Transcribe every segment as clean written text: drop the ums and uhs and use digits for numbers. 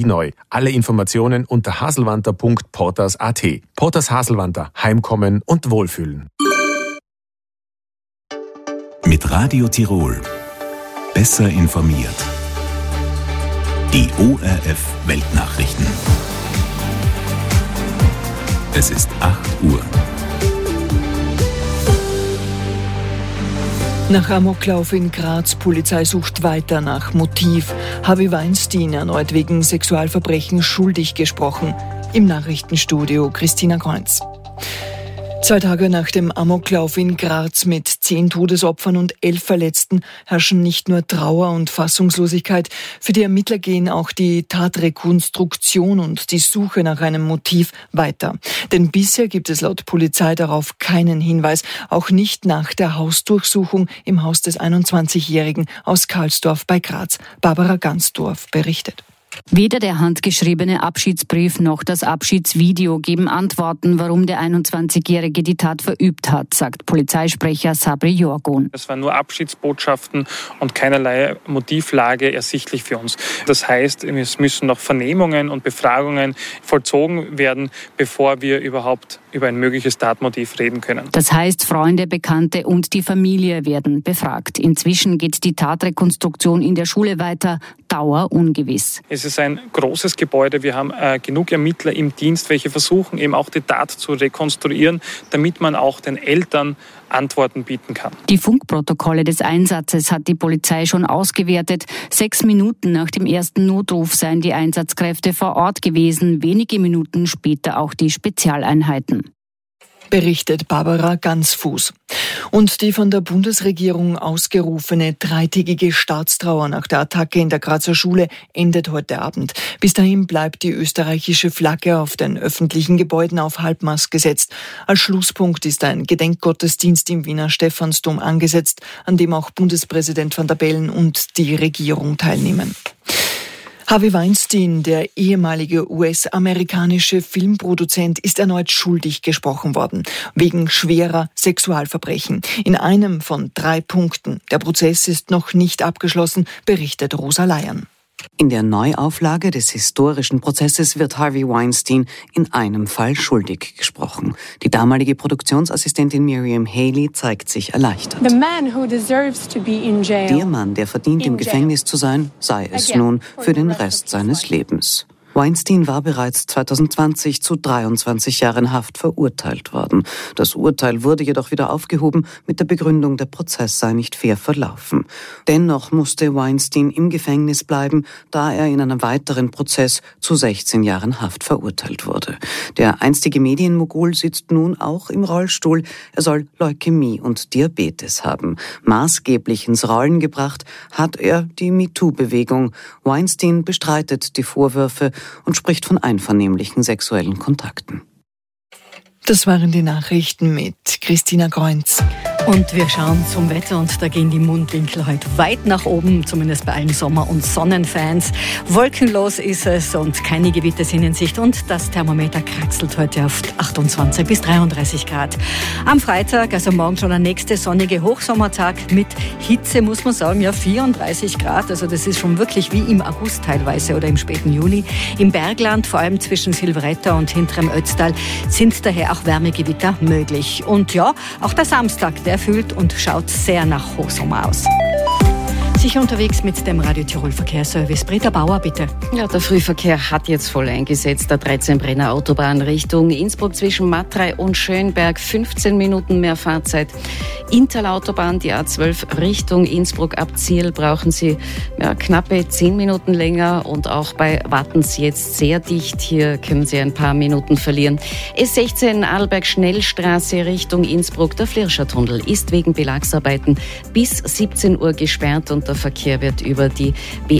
neu. Alle Informationen unter haselwanter.porters.at. Porters Haselwanter. Heimkommen und Wohlfühlen. Mit Radio Tirol. Besser informiert. Die ORF Weltnachrichten. Es ist 8 Uhr. Nach Amoklauf in Graz, Polizei sucht weiter nach Motiv. Harvey Weinstein erneut wegen Sexualverbrechen schuldig gesprochen. Im Nachrichtenstudio Christina Kreuz. 2 Tage nach dem Amoklauf in Graz mit 10 Todesopfern und 11 Verletzten herrschen nicht nur Trauer und Fassungslosigkeit. Für die Ermittler gehen auch die Tatrekonstruktion und die Suche nach einem Motiv weiter. Denn bisher gibt es laut Polizei darauf keinen Hinweis, auch nicht nach der Hausdurchsuchung im Haus des 21-Jährigen aus Karlsdorf bei Graz. Barbara Gansdorf berichtet. Weder der handgeschriebene Abschiedsbrief noch das Abschiedsvideo geben Antworten, warum der 21-Jährige die Tat verübt hat, sagt Polizeisprecher Sabri Yorgun. Es waren nur Abschiedsbotschaften und keinerlei Motivlage ersichtlich für uns. Das heißt, es müssen noch Vernehmungen und Befragungen vollzogen werden, bevor wir überhaupt über ein mögliches Tatmotiv reden können. Das heißt, Freunde, Bekannte und die Familie werden befragt. Inzwischen geht die Tatrekonstruktion in der Schule weiter, Dauer ungewiss. Es ist ein großes Gebäude. Wir haben genug Ermittler im Dienst, welche versuchen eben auch die Tat zu rekonstruieren, damit man auch den Eltern Antworten bieten kann. Die Funkprotokolle des Einsatzes hat die Polizei schon ausgewertet. 6 Minuten nach dem ersten Notruf seien die Einsatzkräfte vor Ort gewesen, wenige Minuten später auch die Spezialeinheiten. Berichtet Barbara Gansfuß. Und die von der Bundesregierung ausgerufene 3-tägige Staatstrauer nach der Attacke in der Grazer Schule endet heute Abend. Bis dahin bleibt die österreichische Flagge auf den öffentlichen Gebäuden auf Halbmast gesetzt. Als Schlusspunkt ist ein Gedenkgottesdienst im Wiener Stephansdom angesetzt, an dem auch Bundespräsident Van der Bellen und die Regierung teilnehmen. Harvey Weinstein, der ehemalige US-amerikanische Filmproduzent, ist erneut schuldig gesprochen worden, wegen schwerer Sexualverbrechen. In einem von 3 Punkten. Der Prozess ist noch nicht abgeschlossen, berichtet Rosa Leyern. In der Neuauflage des historischen Prozesses wird Harvey Weinstein in einem Fall schuldig gesprochen. Die damalige Produktionsassistentin Miriam Haley zeigt sich erleichtert. Der Mann, der verdient, im Gefängnis zu sein, sei es nun für den Rest seines Lebens. Weinstein war bereits 2020 zu 23 Jahren Haft verurteilt worden. Das Urteil wurde jedoch wieder aufgehoben mit der Begründung, der Prozess sei nicht fair verlaufen. Dennoch musste Weinstein im Gefängnis bleiben, da er in einem weiteren Prozess zu 16 Jahren Haft verurteilt wurde. Der einstige Medienmogul sitzt nun auch im Rollstuhl. Er soll Leukämie und Diabetes haben. Maßgeblich ins Rollen gebracht hat er die MeToo-Bewegung. Weinstein bestreitet die Vorwürfe und spricht von einvernehmlichen sexuellen Kontakten. Das waren die Nachrichten mit Christina Kreuz. Und wir schauen zum Wetter und da gehen die Mundwinkel heute weit nach oben, zumindest bei allen Sommer- und Sonnenfans. Wolkenlos ist es und keine Gewitter sind in Sicht und das Thermometer kraxelt heute auf 28 bis 33 Grad. Am Freitag, also morgen schon der nächste sonnige Hochsommertag mit Hitze, muss man sagen, ja 34 Grad. Also das ist schon wirklich wie im August teilweise oder im späten Juli. Im Bergland, vor allem zwischen Silvretta und hinterem Ötztal, sind daher auch Wärmegewitter möglich. Und ja, auch der Samstag, der fühlt und schaut sehr nach Hochsommer aus. Sicher unterwegs mit dem Radio Tirol Verkehrsservice. Britta Bauer, bitte. Ja, der Frühverkehr hat jetzt voll eingesetzt. Der 13 Brenner Autobahn Richtung Innsbruck zwischen Matrei und Schönberg. 15 Minuten mehr Fahrzeit. Interlautobahn, die A12 Richtung Innsbruck ab Zierl brauchen Sie knappe 10 Minuten länger. Und auch bei Wattens jetzt sehr dicht. Hier können Sie ein paar Minuten verlieren. S16 Arlberg Schnellstraße Richtung Innsbruck. Der Flirscher Tunnel ist wegen Belagsarbeiten bis 17 Uhr gesperrt und der Verkehr wird über die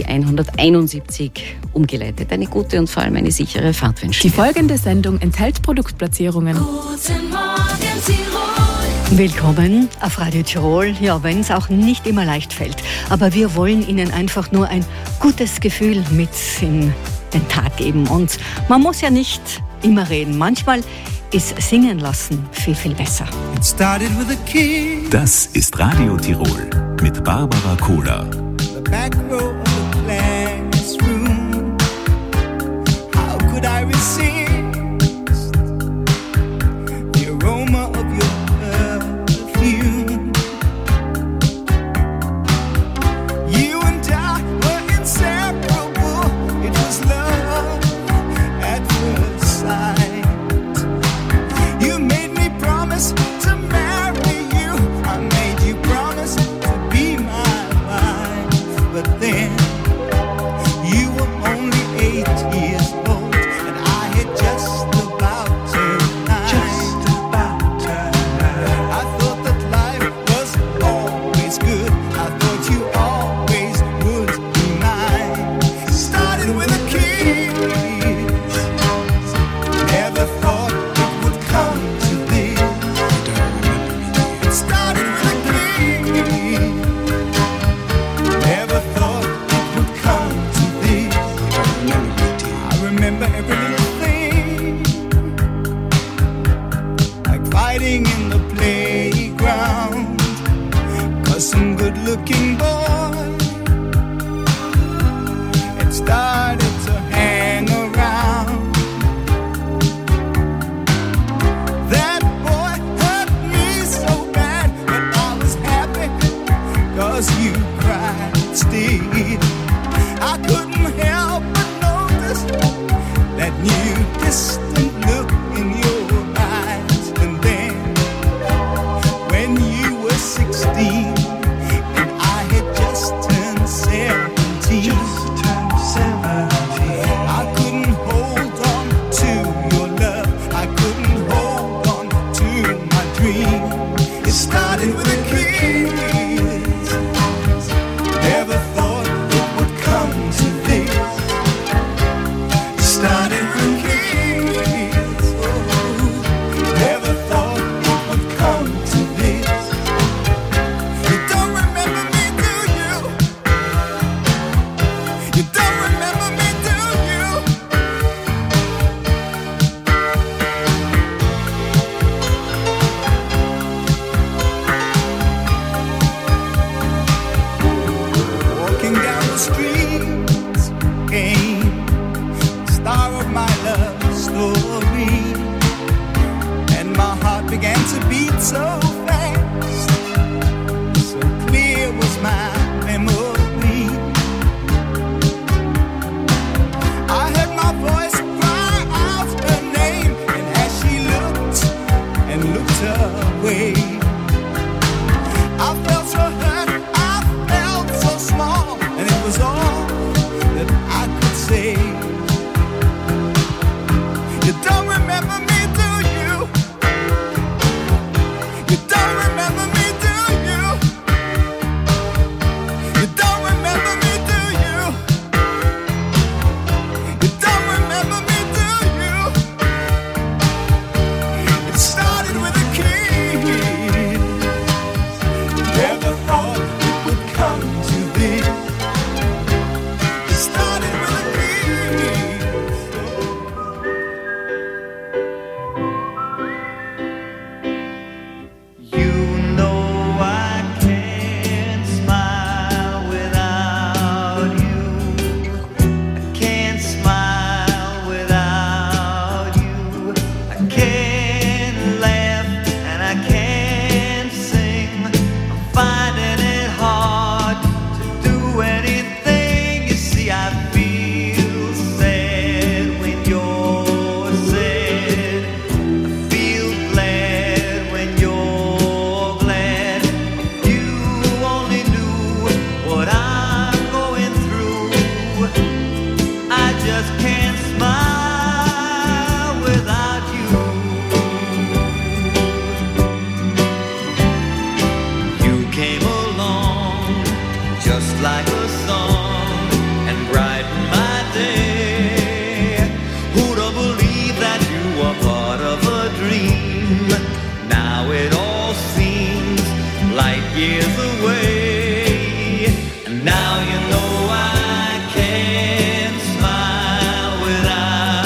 B171 umgeleitet. Eine gute und vor allem eine sichere Fahrt wünschen. Die folgende Sendung enthält Produktplatzierungen. Guten Morgen, Tirol. Willkommen auf Radio Tirol. Ja, wenn es auch nicht immer leicht fällt. Aber wir wollen Ihnen einfach nur ein gutes Gefühl mit in den Tag geben. Und man muss ja nicht immer reden. Manchmal ist Singen lassen viel, viel besser. Das ist Radio Tirol mit Barbara Kohler. Now you know I can't smile without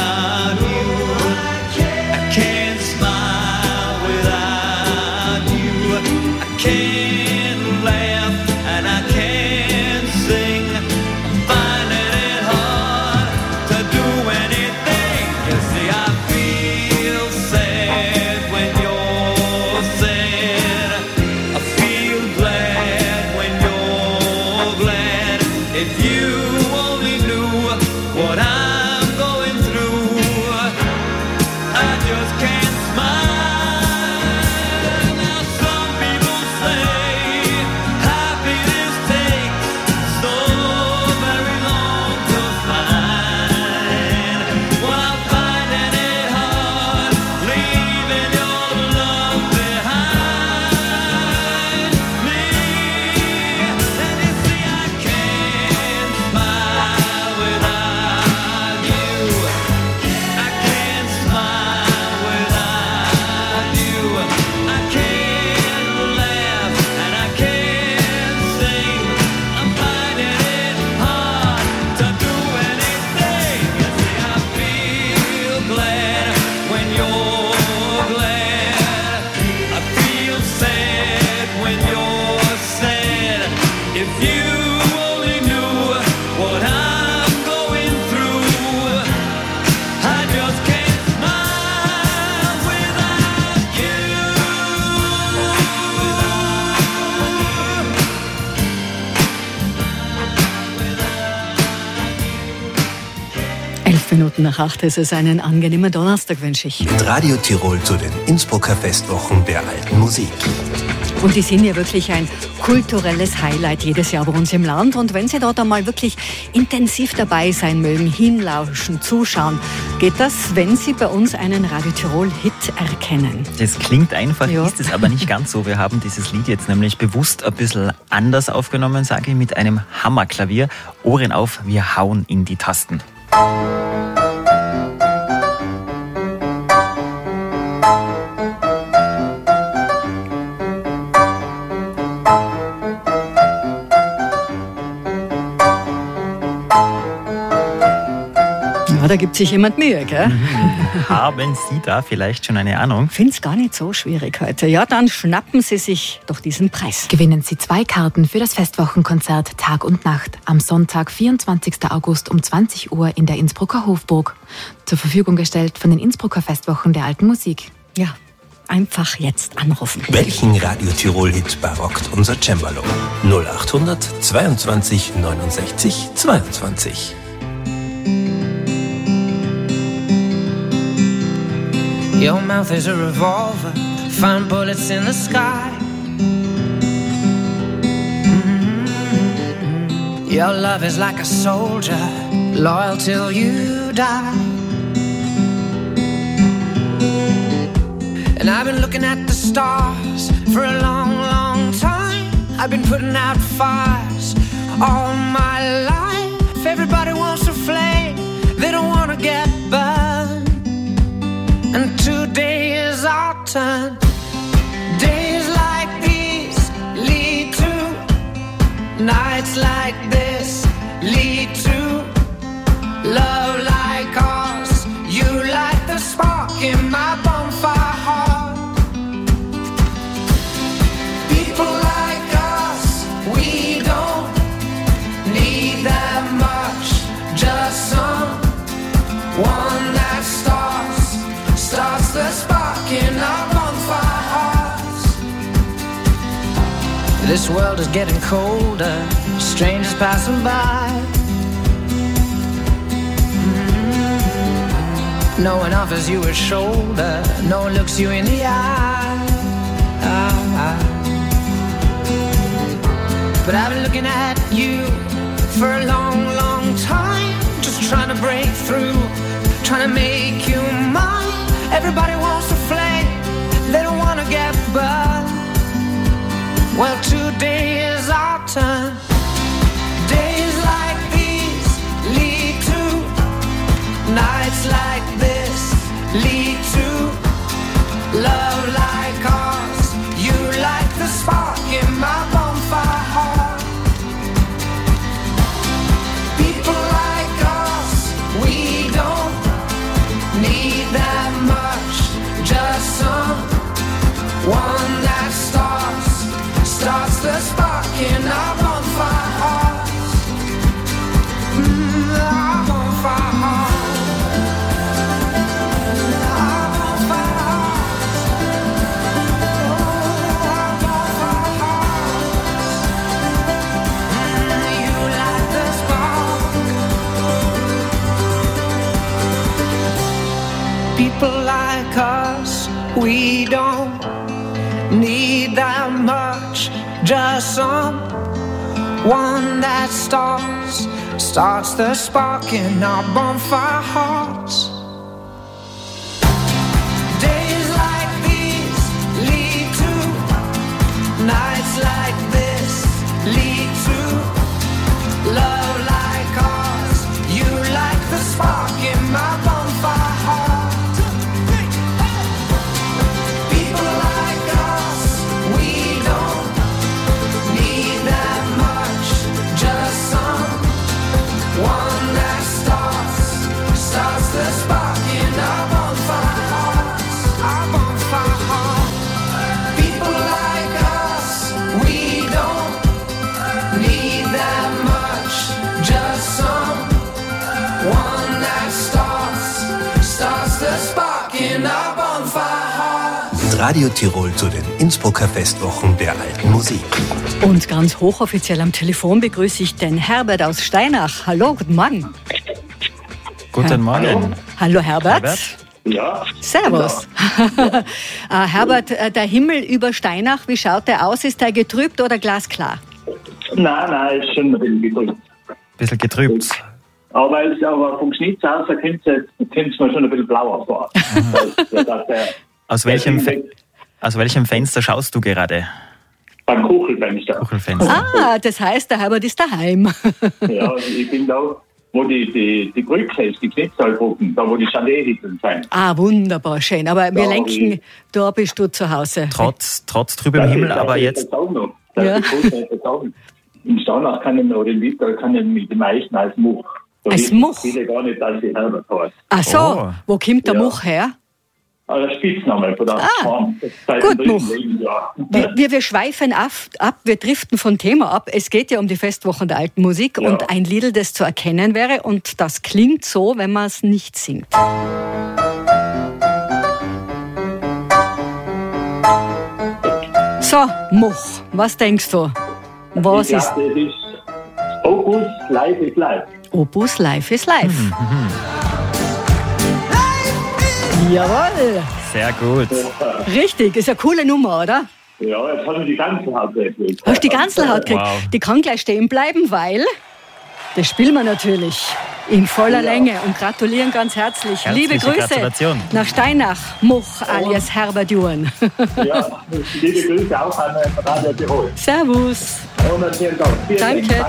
Minuten nach 8 ist es. Einen angenehmen Donnerstag wünsche ich. Mit Radio Tirol zu den Innsbrucker Festwochen der alten Musik. Und die sind ja wirklich ein kulturelles Highlight jedes Jahr bei uns im Land. Und wenn Sie dort einmal wirklich intensiv dabei sein mögen, hinlauschen, zuschauen, geht das, wenn Sie bei uns einen Radio Tirol-Hit erkennen. Das klingt einfach, ist es aber nicht ganz so. Wir haben dieses Lied jetzt nämlich bewusst ein bisschen anders aufgenommen, sage ich, mit einem Hammerklavier. Ohren auf, wir hauen in die Tasten. Da gibt sich jemand Mühe, gell? Haben Sie da vielleicht schon eine Ahnung? Find's gar nicht so schwierig heute. Ja, dann schnappen Sie sich doch diesen Preis. Gewinnen Sie 2 Karten für das Festwochenkonzert Tag und Nacht am Sonntag, 24. August um 20 Uhr in der Innsbrucker Hofburg. Zur Verfügung gestellt von den Innsbrucker Festwochen der alten Musik. Ja, einfach jetzt anrufen. Welchen Radio Tirol-Hit barockt unser Cembalo? 0800 22 69 22. Your mouth is a revolver, find bullets in the sky. Your love is like a soldier, loyal till you die. And I've been looking at the stars for a long, long time. I've been putting out fires all my life. Everybody wants a flame, they don't want to get burned. And today is our turn. Days like these lead to nights like this, lead to love like ours. You light the spark in my bonfire heart. People like us, we don't need that much. Just someone that starts the spark in our bonfire hearts. This world is getting colder, strangers passing by. No one offers you a shoulder, no one looks you in the eye. But I've been looking at you for a long, long time, just trying to break through, trying to make you mine. Everybody wants a flame, they don't want to get burned. Well, today is our turn. Days like these lead to nights like this, lead to love like ours. You light the spark in my bonfire heart. People like us, we don't need that much. Just someone that starts the spark in our bonfire hearts. Our bonfire hearts. Our bonfire hearts. Our bonfire hearts. You light the spark. People like us, we don't need that much. Just someone that starts the spark in our bonfire hearts. Days like these lead to nights like this, lead to love like ours. You light the spark in my bonfire heart. Radio Tirol zu den Innsbrucker Festwochen der alten Musik. Und ganz hochoffiziell am Telefon begrüße ich den Herbert aus Steinach. Hallo, guten Morgen. Guten Morgen. Hallo Herbert. Ja. Servus. Ja. Herbert, der Himmel über Steinach, wie schaut der aus? Ist der getrübt oder glasklar? Nein, ist schon ein bisschen getrübt. Bisschen getrübt. Aber vom Schnitt aus kommt es mir schon ein bisschen blauer vor. Aus welchem Fenster schaust du gerade? Beim Kuchelfenster. Ah, das heißt, der Herbert ist daheim. Ja, ich bin da, wo die Brücke ist, die Knitztalbrücke, da wo die Chalet-Hütten sind. Ah, wunderbar, schön. Aber wir lenken, da bist du zu Hause. Trotz trübem Himmel, aber jetzt... Ja. Im Steinach kann ich oder im Winter kann ich mit dem meisten als Much. Als Much? Viele gar nicht, dass ich Herbert heißt. Ach so, wo kommt der Much her? Der Spitzname von der Farm. Gut, Much. Wir schweifen ab, wir driften vom Thema ab. Es geht ja um die Festwochen der alten Musik und ein Lied, das zu erkennen wäre. Und das klingt so, wenn man es nicht singt. So, Much, was denkst du? Was ist? Das ist Opus Live is Live. Opus Live is Live. Jawohl. Sehr gut. Richtig, ist eine coole Nummer, oder? Ja, jetzt habe ich die Ganzelhaut gekriegt. Hast du die Ganzelhaut gekriegt? Wow. Die kann gleich stehen bleiben, weil das spielen wir natürlich in voller Länge und gratulieren ganz herzlich. Liebe Grüße nach Steinach, Much alias Herbert Juren. Ja, liebe Grüße auch an Radio Tirol. Servus. Und vielen Dank. Danke.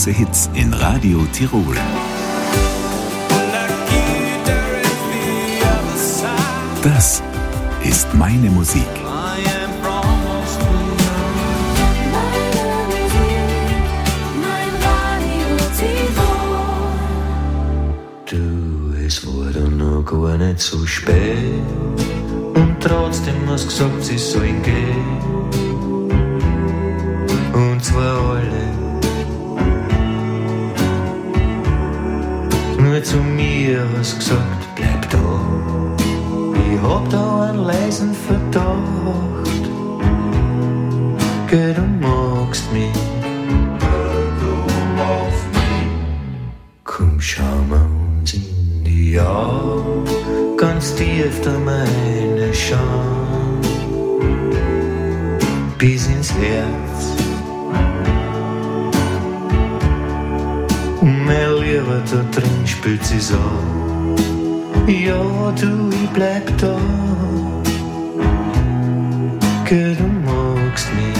große Hits in Radio Tirol. Das ist meine Musik. Du, es war dann noch gar nicht so spät und trotzdem hast gesagt, sie sollen gehen. Und zwar alle. Nur zu mir hast gesagt, bleib da. Ich hab da einen leisen Verdacht. Geh, du magst mich. Komm, schauen wir uns in die Augen, ganz tief da meine Scham, bis ins Herz. Und mein Lieber, da drin spült sie's an. Ja, du, ich bleib da. Geh, du magst mich.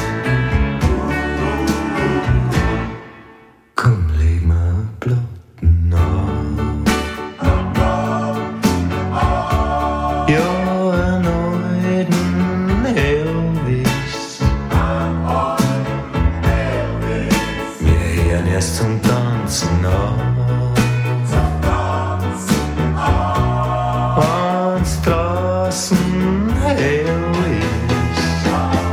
Komm, leg mir ein Platten auf. Ja, einen alten Elvis. Wir hören erst zum Tanzen auf. Wenn's draußen hell ist.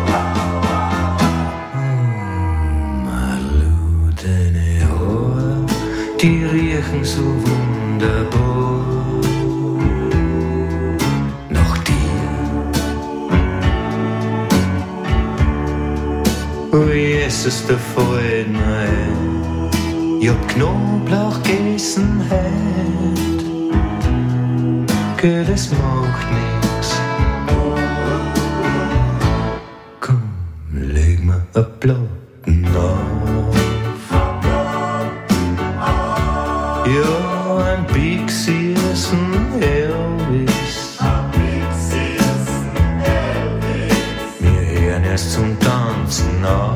Malu, deine Haare, die riechen so wunderbar nach dir. Oh Jesus, da fällt mir ein, ich hab Knoblauch gegessen heut. Gell, das macht nix. Komm, leg mir ein Platten auf. Ja, ein Pixie ist ein Elvis. Wir hören erst zum Tanzen auf.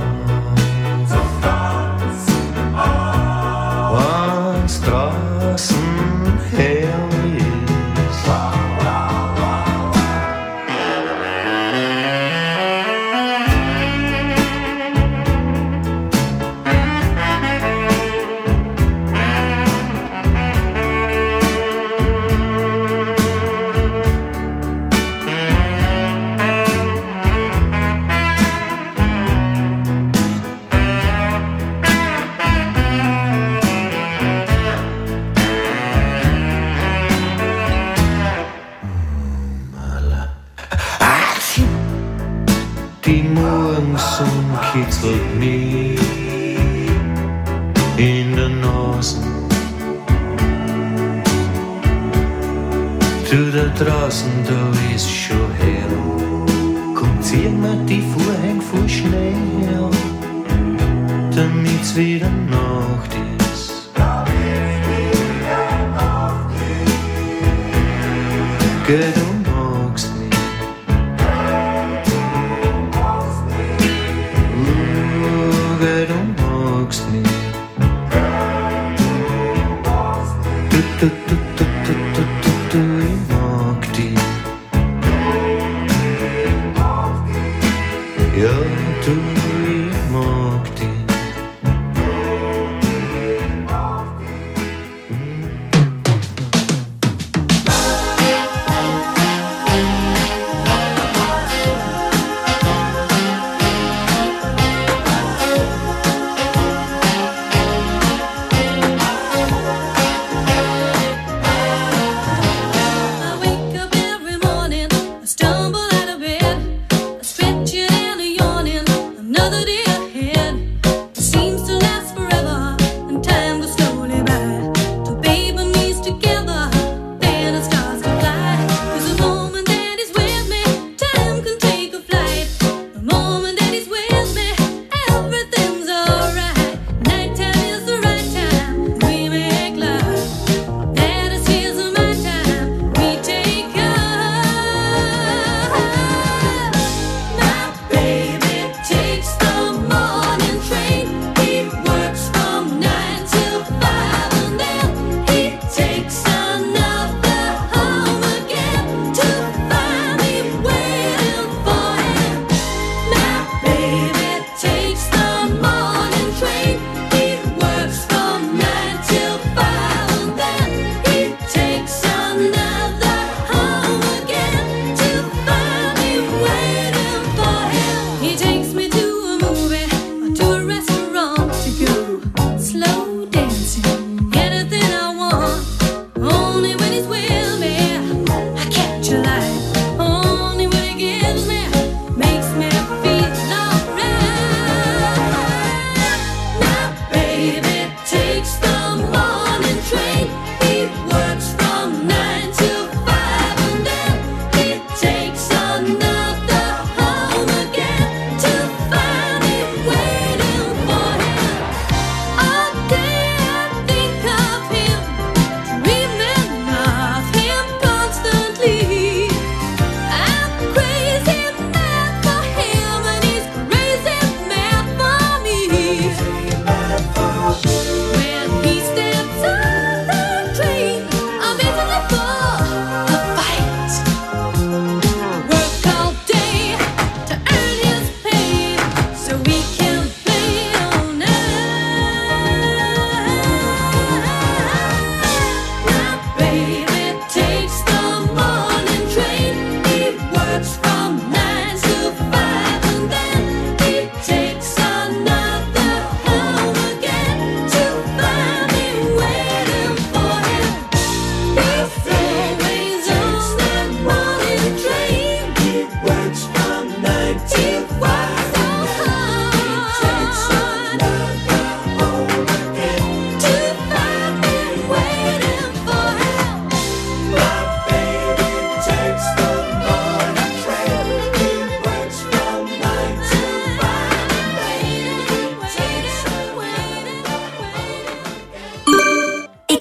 Wenn's draußen hell ist. Die Morgensonne kitzelt mich in der Nase. Du, da draußen, da ist schon hell. Komm, zieh mir die Vorhänge voll schnell, damit's wieder Nacht ist. Geh, du magst mich. Geh, du magst mich. Du, ich mag dich. Ja, du, ich mag dich.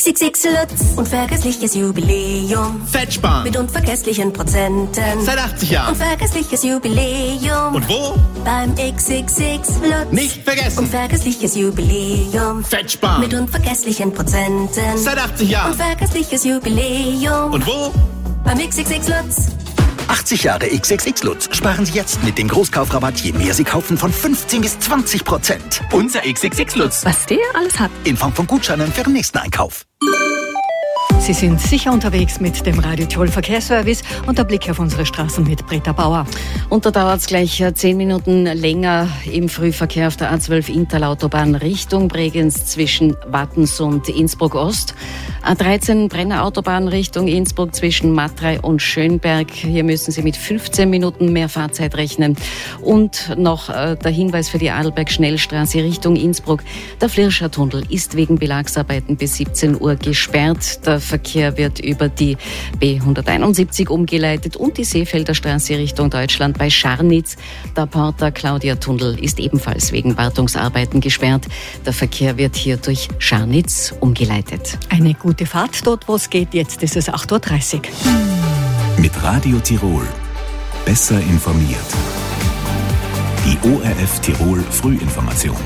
XXX Lutz. Unvergessliches Jubiläum. Fettsparen. Mit unvergesslichen Prozenten. Seit 80 Jahren. Unvergessliches Jubiläum. Und wo? Beim XXX Lutz. Nicht vergessen. Unvergessliches Jubiläum. Fettsparen. Mit unvergesslichen Prozenten. Seit 80 Jahren. Unvergessliches Jubiläum. Und wo? Beim XXX Lutz. 80 Jahre XXX Lutz. Sparen Sie jetzt mit dem Großkaufrabatt, je mehr Sie kaufen, von 15 bis 20%. Unser XXX Lutz. Was der alles hat. In Form von Gutscheinen für den nächsten Einkauf. Sie sind sicher unterwegs mit dem Radio Tirol Verkehrsservice und der Blick auf unsere Straßen mit Britta Bauer. Und da dauert es gleich 10 Minuten länger im Frühverkehr auf der A12 Intalautobahn Richtung Bregenz zwischen Wattens und Innsbruck Ost. A13 Brenner Autobahn Richtung Innsbruck zwischen Matrei und Schönberg. Hier müssen Sie mit 15 Minuten mehr Fahrzeit rechnen. Und noch der Hinweis für die Adelberg-Schnellstraße Richtung Innsbruck. Der Flirscher Tunnel ist wegen Belagsarbeiten bis 17 Uhr gesperrt. Der Verkehr wird über die B171 umgeleitet und die Seefelder Straße Richtung Deutschland bei Scharnitz. Der Porta-Claudia-Tunnel ist ebenfalls wegen Wartungsarbeiten gesperrt. Der Verkehr wird hier durch Scharnitz umgeleitet. Eine gute Fahrt dort, wo es geht. Jetzt ist es 8.30 Uhr. Mit Radio Tirol. Besser informiert. Die ORF Tirol Frühinformation.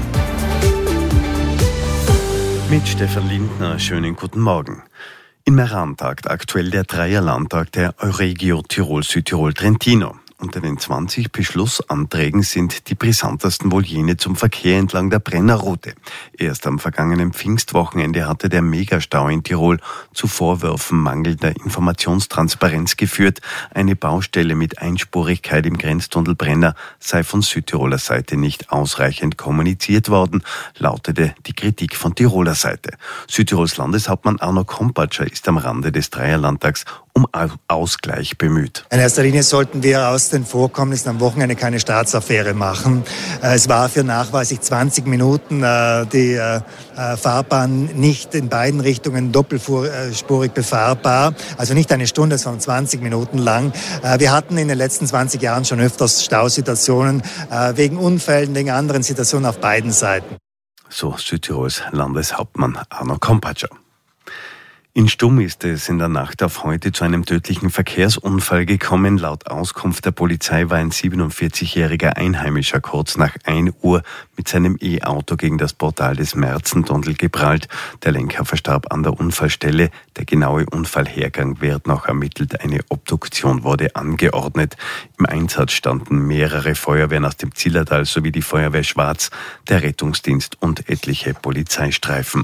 Mit Stefan Lindner, schönen guten Morgen. In Meran tagt aktuell der Dreierlandtag der Euregio Tirol Südtirol Trentino. Unter den 20 Beschlussanträgen sind die brisantesten wohl jene zum Verkehr entlang der Brennerroute. Erst am vergangenen Pfingstwochenende hatte der Megastau in Tirol zu Vorwürfen mangelnder Informationstransparenz geführt. Eine Baustelle mit Einspurigkeit im Grenztunnel Brenner sei von Südtiroler Seite nicht ausreichend kommuniziert worden, lautete die Kritik von Tiroler Seite. Südtirols Landeshauptmann Arno Kompatscher ist am Rande des Dreierlandtags um Ausgleich bemüht. In erster Linie sollten wir aus den Vorkommnissen am Wochenende keine Staatsaffäre machen. Es war für nachweislich 20 Minuten die Fahrbahn nicht in beiden Richtungen doppelspurig befahrbar. Also nicht eine Stunde, sondern 20 Minuten lang. Wir hatten in den letzten 20 Jahren schon öfters Stausituationen wegen Unfällen, wegen anderen Situationen auf beiden Seiten. So Südtirols Landeshauptmann Arno Kompatscher. In Stumm ist es in der Nacht auf heute zu einem tödlichen Verkehrsunfall gekommen. Laut Auskunft der Polizei war ein 47-jähriger Einheimischer kurz nach 1 Uhr mit seinem E-Auto gegen das Portal des Märzentunnel geprallt. Der Lenker verstarb an der Unfallstelle. Der genaue Unfallhergang wird noch ermittelt. Eine Obduktion wurde angeordnet. Im Einsatz standen mehrere Feuerwehren aus dem Zillertal sowie die Feuerwehr Schwarz, der Rettungsdienst und etliche Polizeistreifen.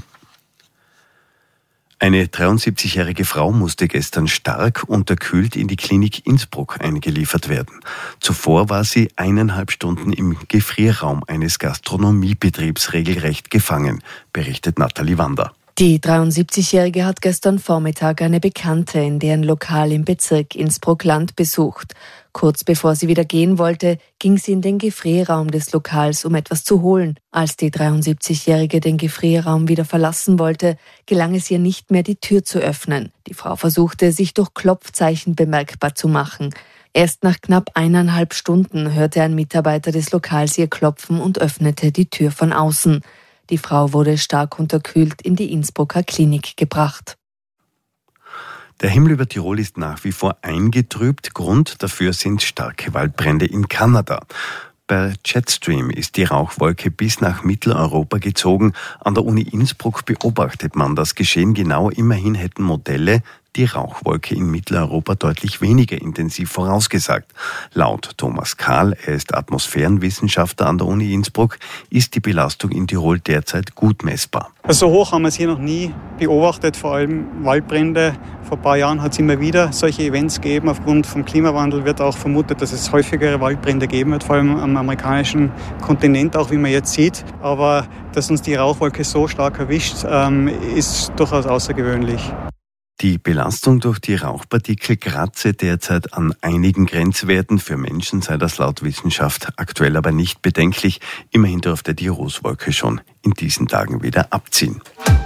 Eine 73-jährige Frau musste gestern stark unterkühlt in die Klinik Innsbruck eingeliefert werden. Zuvor war sie 1,5 Stunden im Gefrierraum eines Gastronomiebetriebs regelrecht gefangen, berichtet Nathalie Wander. Die 73-Jährige hat gestern Vormittag eine Bekannte in deren Lokal im Bezirk Innsbruck-Land besucht. Kurz bevor sie wieder gehen wollte, ging sie in den Gefrierraum des Lokals, um etwas zu holen. Als die 73-Jährige den Gefrierraum wieder verlassen wollte, gelang es ihr nicht mehr, die Tür zu öffnen. Die Frau versuchte, sich durch Klopfzeichen bemerkbar zu machen. Erst nach knapp 1,5 Stunden hörte ein Mitarbeiter des Lokals ihr klopfen und öffnete die Tür von außen. Die Frau wurde stark unterkühlt in die Innsbrucker Klinik gebracht. Der Himmel über Tirol ist nach wie vor eingetrübt. Grund dafür sind starke Waldbrände in Kanada. Bei Jetstream ist die Rauchwolke bis nach Mitteleuropa gezogen. An der Uni Innsbruck beobachtet man das Geschehen genau. Immerhin hätten Modelle die Rauchwolke in Mitteleuropa deutlich weniger intensiv vorausgesagt. Laut Thomas Kahl, er ist Atmosphärenwissenschaftler an der Uni Innsbruck, ist die Belastung in Tirol derzeit gut messbar. So hoch haben wir es hier noch nie beobachtet, vor allem Waldbrände. Vor ein paar Jahren hat es immer wieder solche Events gegeben. Aufgrund vom Klimawandel wird auch vermutet, dass es häufigere Waldbrände geben wird, vor allem am amerikanischen Kontinent, auch wie man jetzt sieht. Aber dass uns die Rauchwolke so stark erwischt, ist durchaus außergewöhnlich. Die Belastung durch die Rauchpartikel kratze derzeit an einigen Grenzwerten. Für Menschen sei das laut Wissenschaft aktuell aber nicht bedenklich. Immerhin dürfte die Rußwolke schon in diesen Tagen wieder abziehen.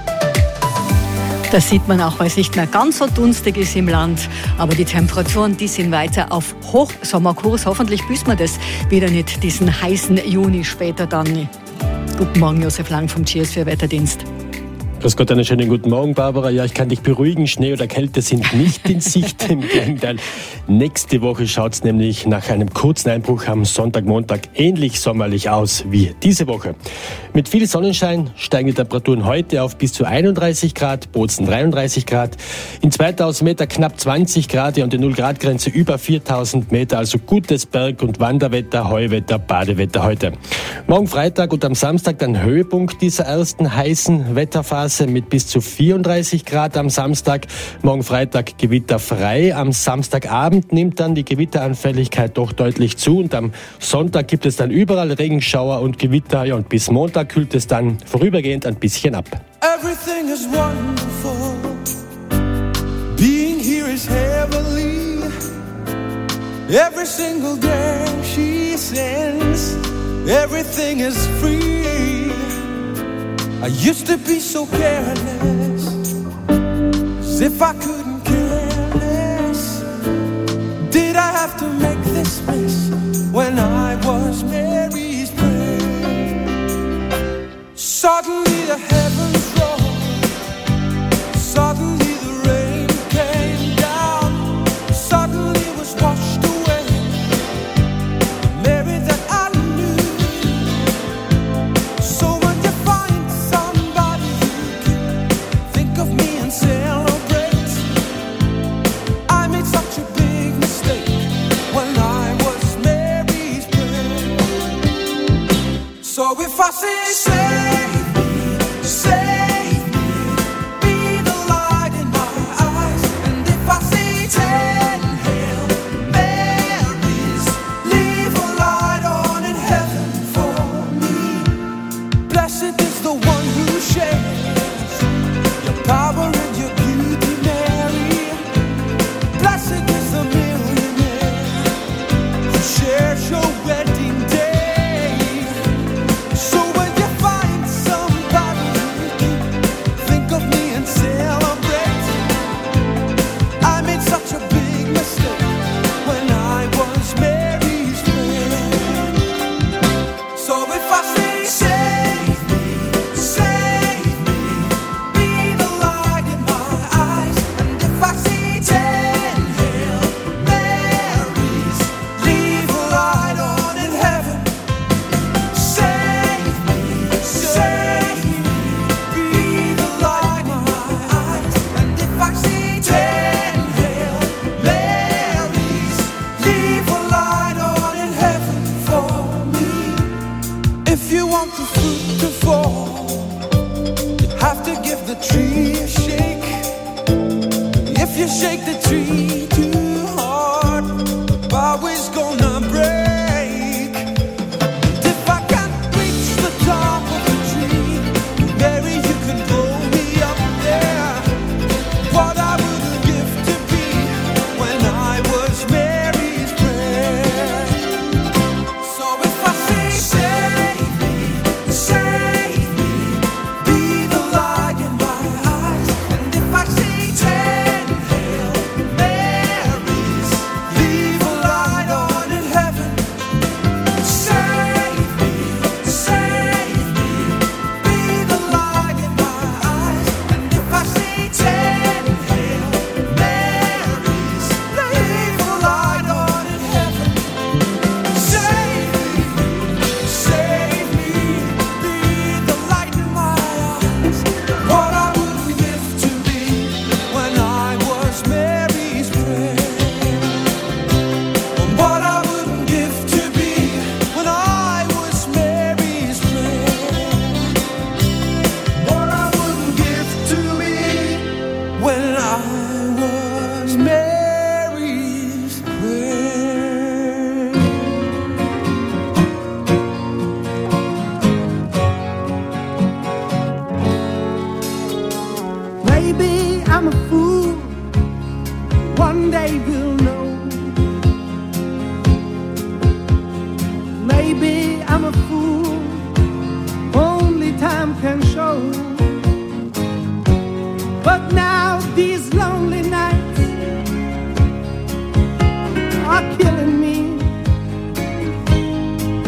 Das sieht man auch, weil es nicht mehr ganz so dunstig ist im Land. Aber die Temperaturen, die sind weiter auf Hochsommerkurs. Hoffentlich büßt man das wieder nicht, diesen heißen Juni später dann. Guten Morgen, Josef Lang vom Cheers für Wetterdienst. Grüß Gott, einen schönen guten Morgen, Barbara. Ja, ich kann dich beruhigen, Schnee oder Kälte sind nicht in Sicht. Im Gegenteil, nächste Woche schaut es nämlich nach einem kurzen Einbruch am Sonntag, Montag ähnlich sommerlich aus wie diese Woche. Mit viel Sonnenschein steigen die Temperaturen heute auf bis zu 31 Grad, Bozen 33 Grad. In 2000 Meter knapp 20 Grad und die 0-Grad-Grenze über 4000 Meter. Also gutes Berg- und Wanderwetter, Heuwetter, Badewetter heute. Morgen Freitag und am Samstag dann Höhepunkt dieser ersten heißen Wetterphase mit bis zu 34 Grad am Samstag. Morgen Freitag gewitterfrei. Am Samstagabend nimmt dann die Gewitteranfälligkeit doch deutlich zu. Und am Sonntag gibt es dann überall Regenschauer und Gewitter. Ja, und bis Montag kühlt es dann vorübergehend ein bisschen ab. Everything is wonderful. Being here is heavenly. Every single day she sends. Everything is free. I used to be so careless, as if I couldn't care less. Did I have to make this mess when I was Mary's prayer? Suddenly the heavens rolled, suddenly the rain came down, suddenly was washed away. The Mary that I knew. So when you find somebody you can think of me and celebrate, I made such a big mistake when I was Mary's prayer. So if I say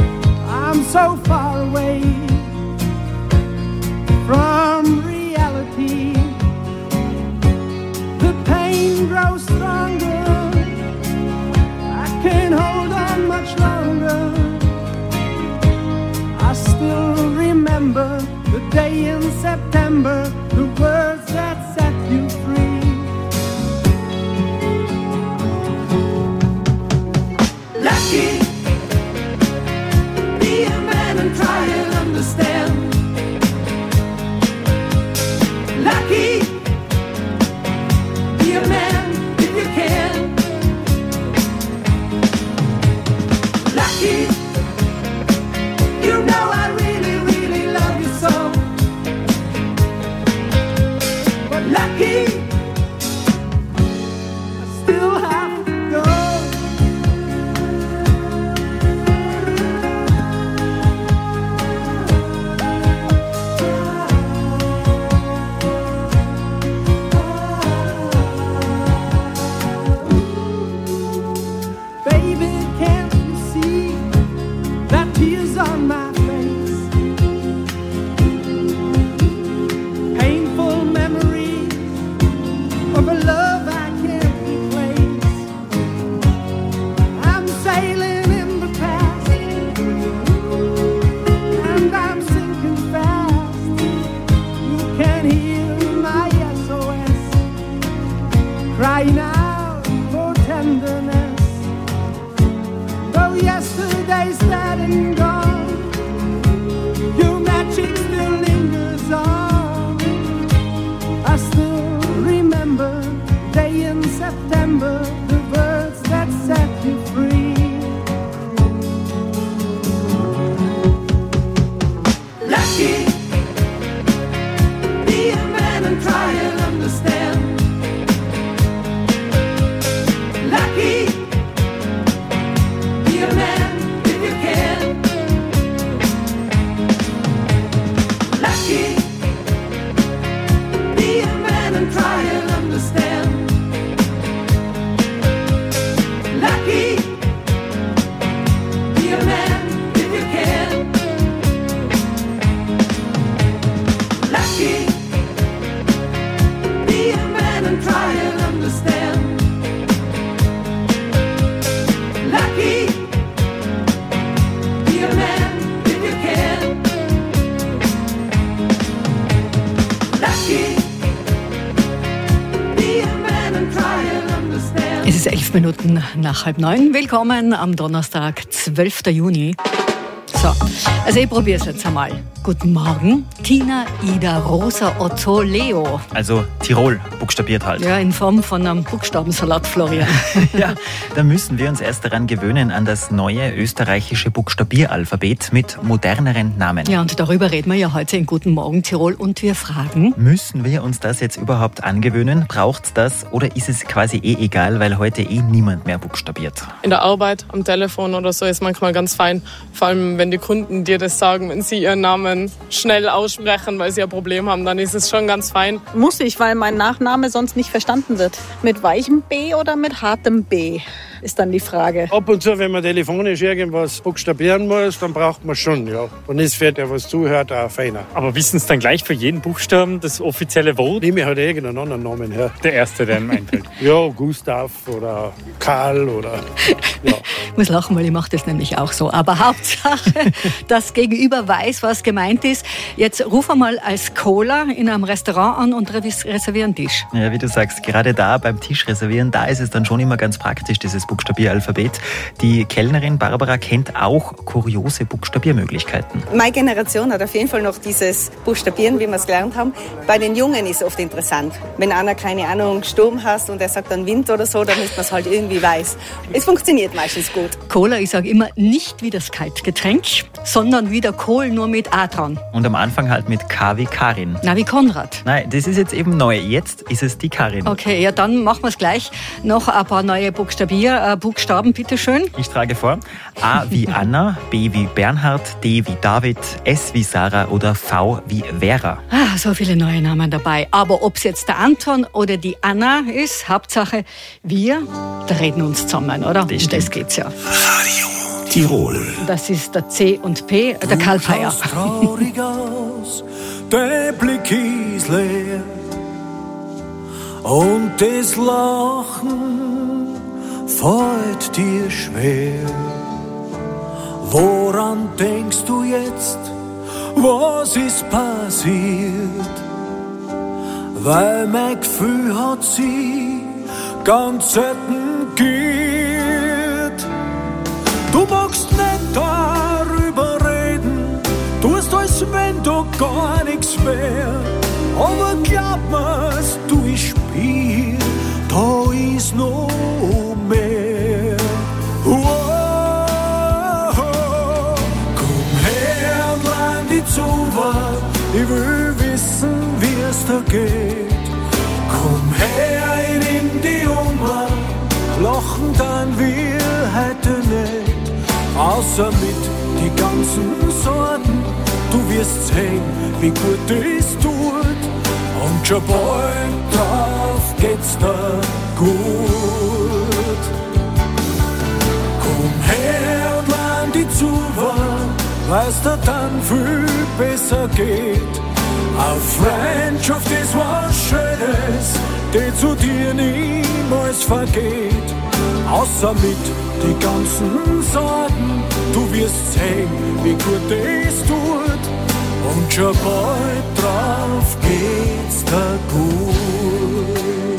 so far away from reality. no stronger. I can't hold on much longer. I still remember the day in September, the words that set you free. Lucky, be a man and try and understand. Lucky, be a man if you can. Lucky, you know I really, really love you so. But lucky, I still have to go. Baby, can't you see that tears on my face? Painful memories of a love I can't replace. I'm sailing in the past, and I'm sinking fast. You can hear my SOS crying out for tenderness. Though yesterday's dead and gone, your magic still lingers on. I still remember the day in September, the words that set you free. Lucky, be a man and try and understand. Lucky, be a man if you can. Lucky, be a man and try and understand. Lucky, be a man if you can. Lucky, be a man and try and understand. Lucky, be a man if you can. Lucky, be a man and try and understand. Es ist 11 Minuten nach 8:30. Willkommen am Donnerstag, 12. Juni. So, also ich probiere es jetzt einmal. Guten Morgen, Tina, Ida, Rosa, Otto, Leo. Also Tirol, buchstabiert halt. Ja, in Form von einem Buchstabensalat, Florian. Ja, da müssen wir uns erst daran gewöhnen, an das neue österreichische Buchstabieralphabet mit moderneren Namen. Ja, und darüber reden wir ja heute in Guten Morgen Tirol und wir fragen... Müssen wir uns das jetzt überhaupt angewöhnen? Braucht's das oder ist es quasi egal, weil heute niemand mehr buchstabiert? In der Arbeit, am Telefon oder so ist manchmal ganz fein, vor allem wenn die Kunden dir das sagen, wenn sie ihren Namen schnell aussprechen, weil sie ein Problem haben, dann ist es schon ganz fein. Muss ich, weil mein Nachname sonst nicht verstanden wird. Mit weichem B oder mit hartem B, ist dann die Frage. Ab und zu, wenn man telefonisch irgendwas buchstabieren muss, dann braucht man schon, ja. Und ist für der, was zuhört, auch feiner. Aber wissen Sie dann gleich für jeden Buchstaben das offizielle Wort? Nehme ich halt irgendeinen anderen Namen her. Der erste, der einem einfällt. Ja, Gustav oder Karl oder... Ja. Ich muss lachen, weil ich mache das nämlich auch so. Aber Hauptsache, das Gegenüber weiß, was gemeint ist. Jetzt ruf einmal als Cola in einem Restaurant an und reservieren einen Tisch. Ja, wie du sagst, gerade da beim Tisch reservieren, da ist es dann schon immer ganz praktisch, dieses Buchstabieralphabet. Die Kellnerin Barbara kennt auch kuriose Buchstabiermöglichkeiten. Meine Generation hat auf jeden Fall noch dieses Buchstabieren, wie wir es gelernt haben. Bei den Jungen ist es oft interessant. Wenn einer, keine Ahnung, Sturm hast und er sagt dann Wind oder so, dann ist man es halt irgendwie weiß. Es funktioniert meistens gut. Cola, ich sage immer, nicht wie das Kaltgetränk, sondern wie der Kohl, nur mit A dran. Und am Anfang halt mit K wie Karin. Na, wie Konrad. Nein, das ist jetzt eben neu. Jetzt ist es die Karin. Okay, ja, dann machen wir es gleich. Noch ein paar neue Buchstaben, bitteschön. Ich trage vor. A wie Anna, B wie Bernhard, D wie David, S wie Sarah oder V wie Vera. Ah, so viele neue Namen dabei. Aber ob es jetzt der Anton oder die Anna ist, Hauptsache, wir reden uns zusammen, oder? Das das geht's ja. Radio Tirol. Das ist der C und P, der Karl Feier. Traurig aus, der Blick ist leer. und das Lachen fällt dir schwer. Woran denkst du jetzt? Was ist passiert? Weil mein Gefühl hat sie ganz selten geht. Du magst nicht darüber reden, tust als wenn du gar nichts wär. Aber glaub mir's, du ist Spiel, da ist noch mehr. Komm her und lehn dich zu, ich will wissen, wie es da geht. Komm her, ich nimm die lachen dann wir heute nicht. Außer mit die ganzen Sorgen, du wirst sehen, wie gut es tut. Und schon bald drauf geht's dir gut. Komm her und lehn dich zu, weil's dir dann viel besser geht. Eine Freundschaft ist was Schönes, die zu dir niemals vergeht. Außer mit die ganzen Sorgen, du wirst sehen, wie gut es tut. Und schon bald drauf geht's dir gut.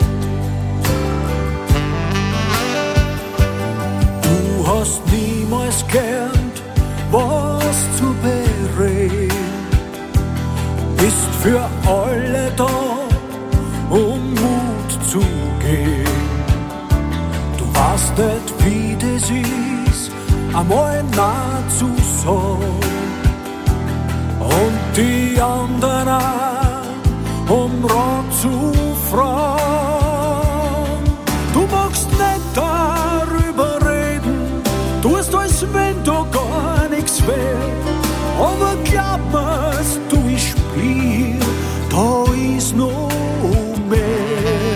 Du hast niemals gelernt, was zu bereden. Bist für alle da, um Mut zu geben. Du weißt nicht, wie das ist, einmal nah zu sagen. Und die anderen auch, um Rat zu fragen. Du magst nicht darüber reden, tust als wenn du gar nichts wär. Aber glaub mir's, du ist Spiel, da ist noch mehr.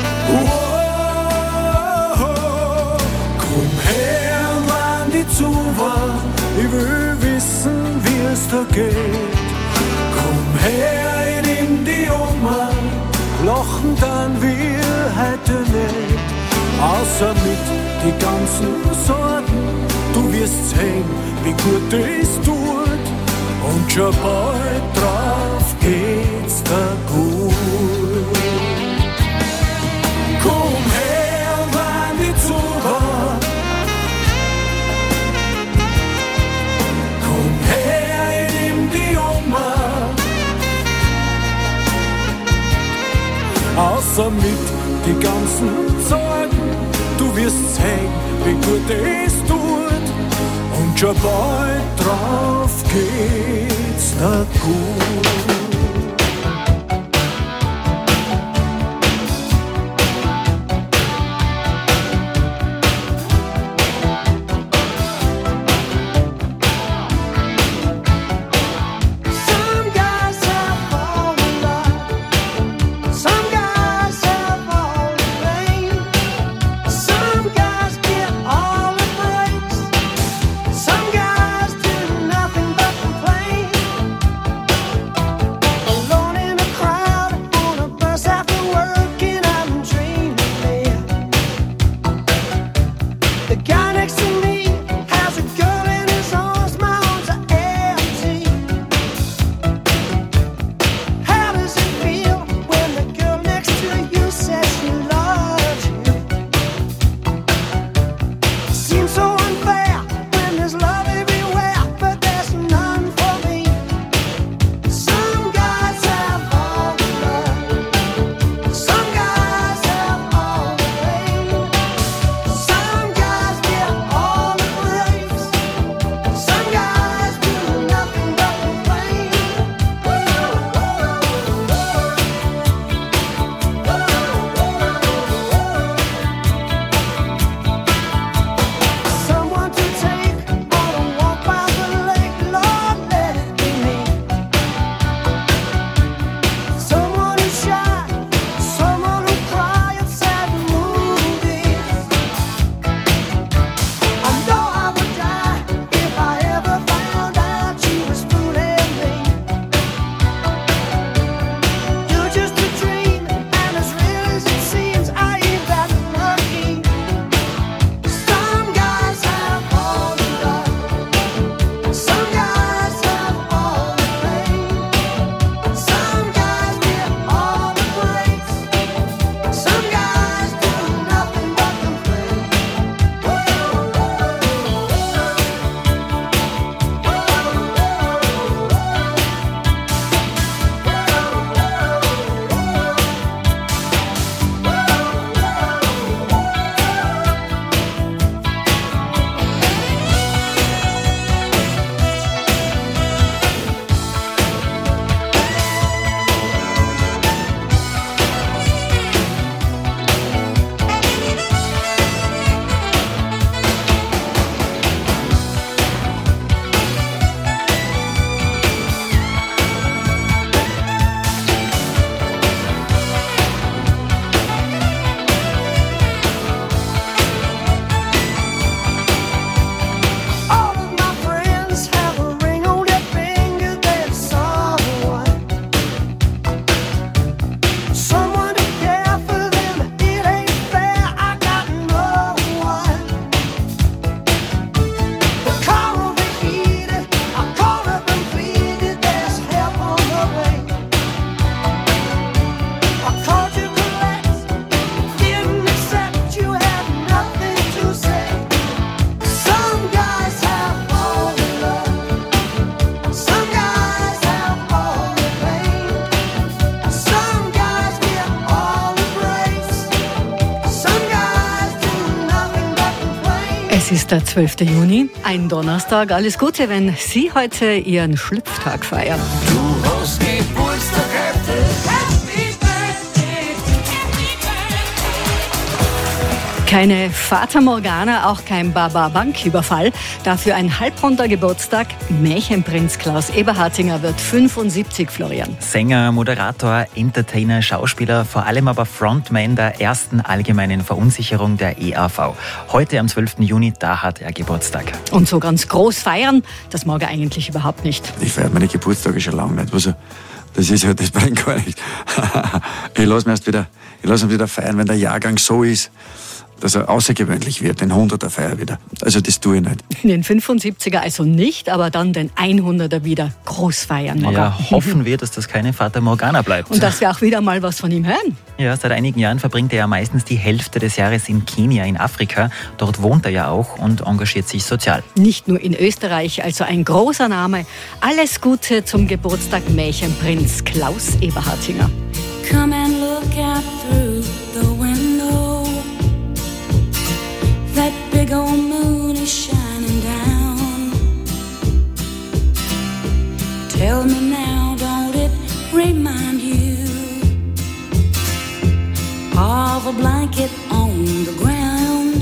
Komm her und lehn dich zu, ich will wissen, wie es da geht. Komm her, ich nimm die lachen dann wir heute nicht. Außer mit die ganzen Sorgen, du wirst sehen, wie gut es tut. Und schon bald drauf geht's dir gut. Komm her und lehn dich zu, komm her, ich nimm die außer mit die ganzen Sorgen, du wirst sehen, wie gut es tut. Und schon bald drauf geht's dir gut. ist der 12. Juni, ein Donnerstag. Alles Gute, wenn Sie heute Ihren Schlüpftag feiern. Du hast Geburtstag heute. Keine Fata Morgana, auch kein Baba-Banküberfall. Dafür ein halbrunder Geburtstag. Märchenprinz Klaus Eberhartinger wird 75, Florian. Sänger, Moderator, Entertainer, Schauspieler, vor allem aber Frontman der ersten allgemeinen Verunsicherung der EAV. Heute am 12. Juni, da hat er Geburtstag. Und so ganz groß feiern, das mag er eigentlich überhaupt nicht. Ich feiere meine Geburtstage schon lange nicht. Also, das ist halt, das bringt gar nichts. Ich lasse ihn wieder feiern, wenn der Jahrgang so ist, dass er außergewöhnlich wird, den 100er Feier wieder. Also das tue ich nicht. Den 75er also nicht, aber dann den 100er wieder groß feiern. Ja, hoffen wir, dass das keine Fata Morgana bleibt. Und dass wir auch wieder mal was von ihm hören. Ja, seit einigen Jahren verbringt er ja meistens die Hälfte des Jahres in Kenia, in Afrika. Dort wohnt er ja auch und engagiert sich sozial. Nicht nur in Österreich, also ein großer Name. Alles Gute zum Geburtstag Märchenprinz Klaus Eberhartinger. Come and look out through the window. That big old moon is shining down. Tell me now, don't it remind you of a blanket on the ground?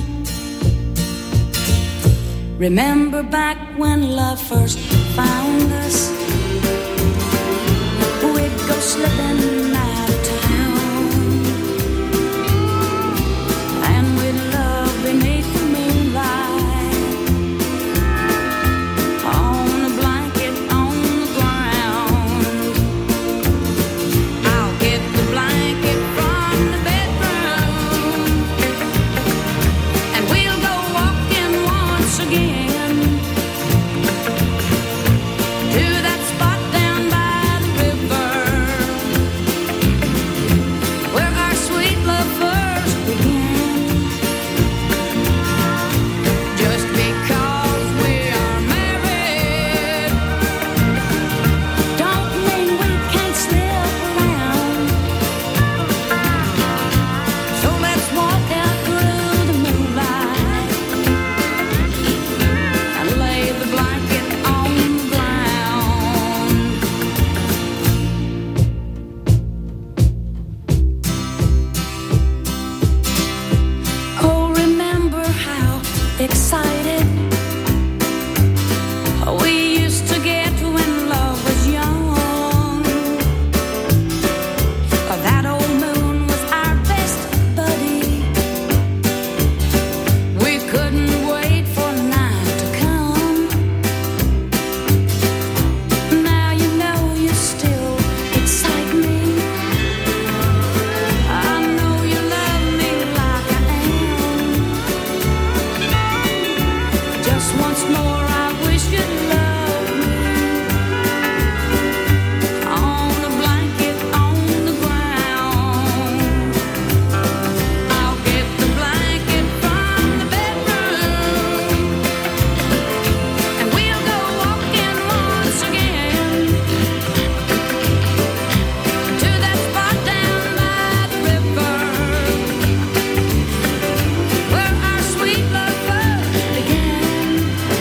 Remember back when love first found us? We'd go slipping out of town, and we'd love beneath the moonlight, on a blanket on the ground. I'll get the blanket from the bedroom, and we'll go walking once again to that spot down by the river, where our sweet love first began. Just because we are married don't mean we can't slip around. So let's walk out through the moonlight and lay the blanket on the ground. Oh, remember how excited we used to get when love was young. That old moon was our best buddy. We couldn't wait for night to come. Now you know you still excite me. I know you love me like I am. Just once more I wish you'd love me, on a blanket on the ground. I'll get the blanket from the bedroom, and we'll go walking once again to that spot down by the river, where our sweet love first began.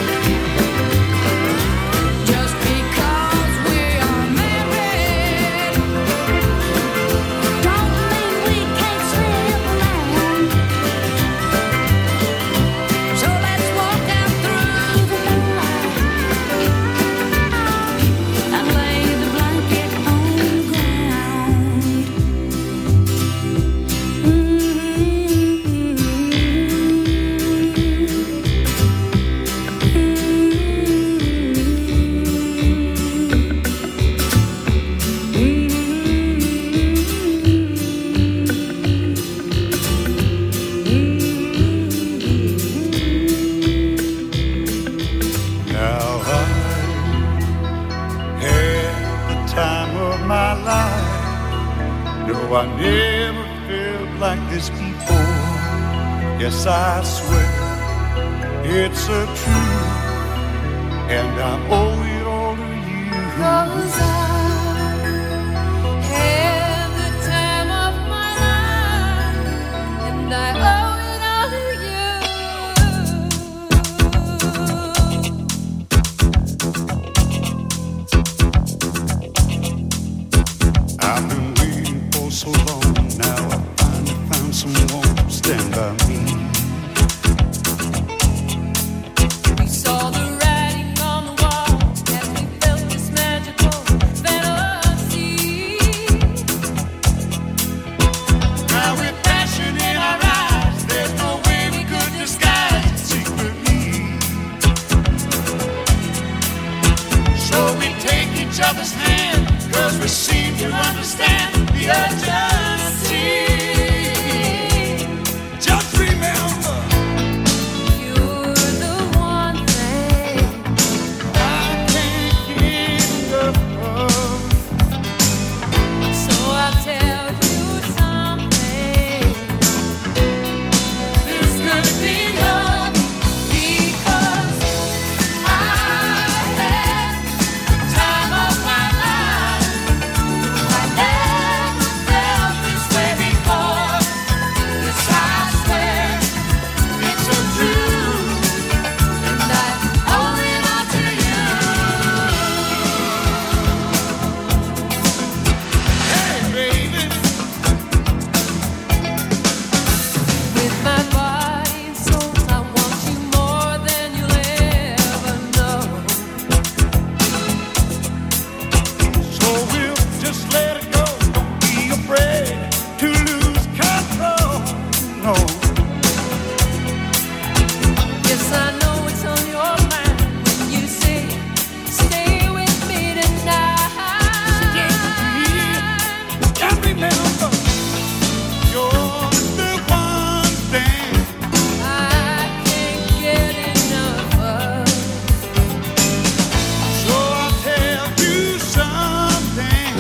Just because we are married don't mean we can't slip around. So let's walk out through the moonlight and lay the blanket on the ground. Now I had the time of my life. No, I never felt like this before. Yes, I swear it's a truth, and I owe it all to you. 'Cause I had the time of my life, and I owe it all to you. know. Yes, I know it's on your mind when you say, stay with me tonight. Stay with me, and remember, you're the one thing I can't get enough of. So I'll tell you something.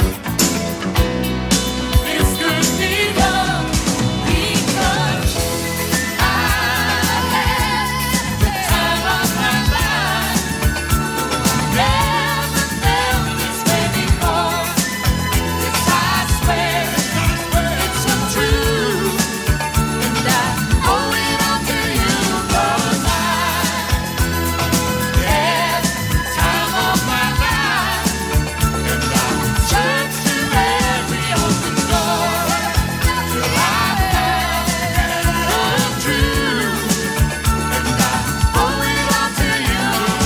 This could be love because I had the time of my life. Never felt this way before. Yes, I swear it's so true. And I owe it all to you 'cause I had the time of my life. And I searched through every open door till I found the truth. And I owe it all to you.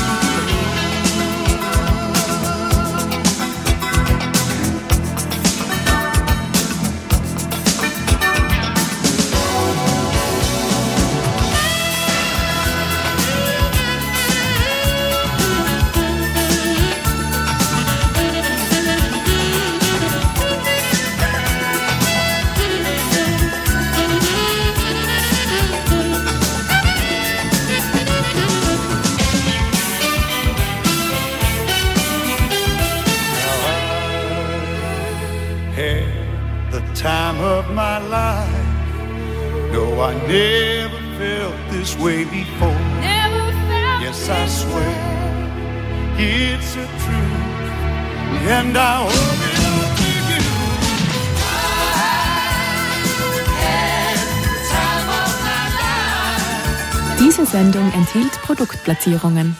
Had the time of my life. No, I never felt this way before. Never felt yes, I swear it's a truth, and I owe it all to you. Had the time of my life. Diese Sendung enthielt Produktplatzierungen.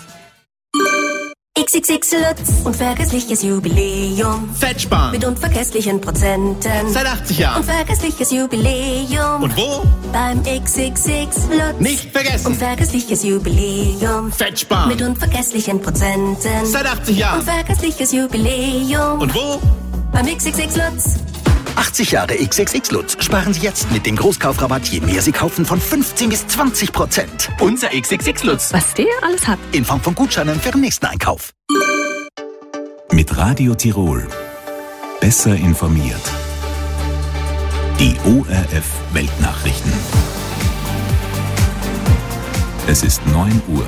XXX Lutz, unvergessliches Jubiläum. Fettspan. Mit unvergesslichen Prozenten. Seit 80 Jahren. Unvergessliches Jubiläum. Und wo? Beim XXX Lutz. Nicht vergessen. Unvergessliches Jubiläum. Fettspan. Mit unvergesslichen Prozenten. Seit 80 Jahren. Unvergessliches Jubiläum. Und wo? Beim XXX Lutz. 80 Jahre XXX Lutz. Sparen Sie jetzt mit dem Großkaufrabatt, je mehr Sie kaufen, von 15 bis 20%. Unser XXX Lutz. Was der alles hat. In Form von Gutscheinen für den nächsten Einkauf. Mit Radio Tirol. Besser informiert. Die ORF Weltnachrichten. Es ist 9 Uhr.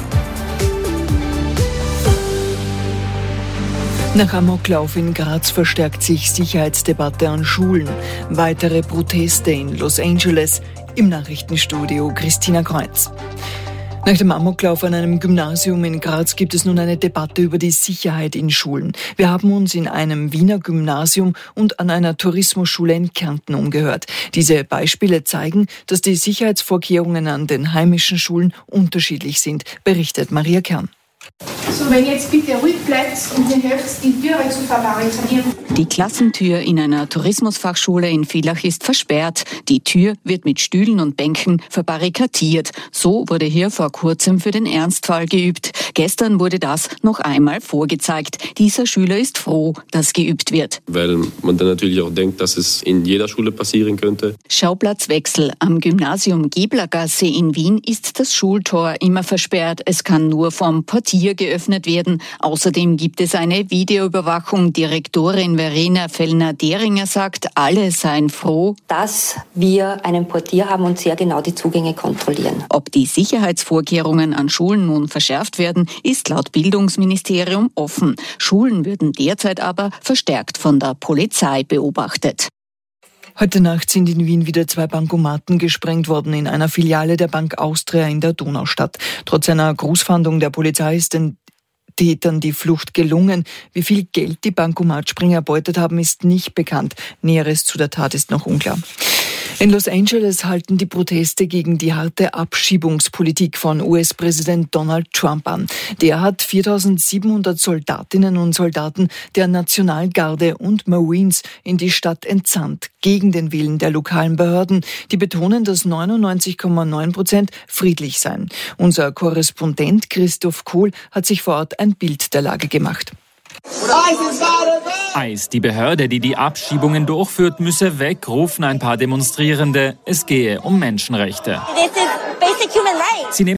Nach Amoklauf in Graz verstärkt sich Sicherheitsdebatte an Schulen. Weitere Proteste in Los Angeles. Im Nachrichtenstudio Christina Kreuz. Nach dem Amoklauf an einem Gymnasium in Graz gibt es nun eine Debatte über die Sicherheit in Schulen. Wir haben uns in einem Wiener Gymnasium und an einer Tourismusschule in Kärnten umgehört. Diese Beispiele zeigen, dass die Sicherheitsvorkehrungen an den heimischen Schulen unterschiedlich sind, berichtet Maria Kern. So, wenn ihr jetzt bitte ruhig bleibt und mir helft, die Türe zu verbarrikadieren. Die Klassentür in einer Tourismusfachschule in Villach ist versperrt. Die Tür wird mit Stühlen und Bänken verbarrikadiert. So wurde hier vor kurzem für den Ernstfall geübt. Gestern wurde das noch einmal vorgezeigt. Dieser Schüler ist froh, dass geübt wird. Weil man dann natürlich auch denkt, dass es in jeder Schule passieren könnte. Schauplatzwechsel. Am Gymnasium Geblergasse in Wien ist das Schultor immer versperrt. Es kann nur vom Portier geöffnet werden. Außerdem gibt es eine Videoüberwachung. Direktorin Verena Fellner-Deringer sagt, alle seien froh, dass wir einen Portier haben und sehr genau die Zugänge kontrollieren. Ob die Sicherheitsvorkehrungen an Schulen nun verschärft werden, ist laut Bildungsministerium offen. Schulen würden derzeit aber verstärkt von der Polizei beobachtet. Heute Nacht sind in Wien wieder 2 Bankomaten gesprengt worden in einer Filiale der Bank Austria in der Donaustadt. Trotz einer Grußfahndung der Polizei ist den Tätern die Flucht gelungen. Wie viel Geld die Bankomatspringer erbeutet haben, ist nicht bekannt. Näheres zu der Tat ist noch unklar. In Los Angeles halten die Proteste gegen die harte Abschiebungspolitik von US-Präsident Donald Trump an. Der hat 4.700 Soldatinnen und Soldaten der Nationalgarde und Marines in die Stadt entsandt, gegen den Willen der lokalen Behörden. Die betonen, dass 99,9% friedlich seien. Unser Korrespondent Christoph Kohl hat sich vor Ort ein Bild der Lage gemacht. ICE, die Behörde, die die Abschiebungen durchführt, müsse weg, rufen ein paar Demonstrierende. Es gehe um Menschenrechte. Sie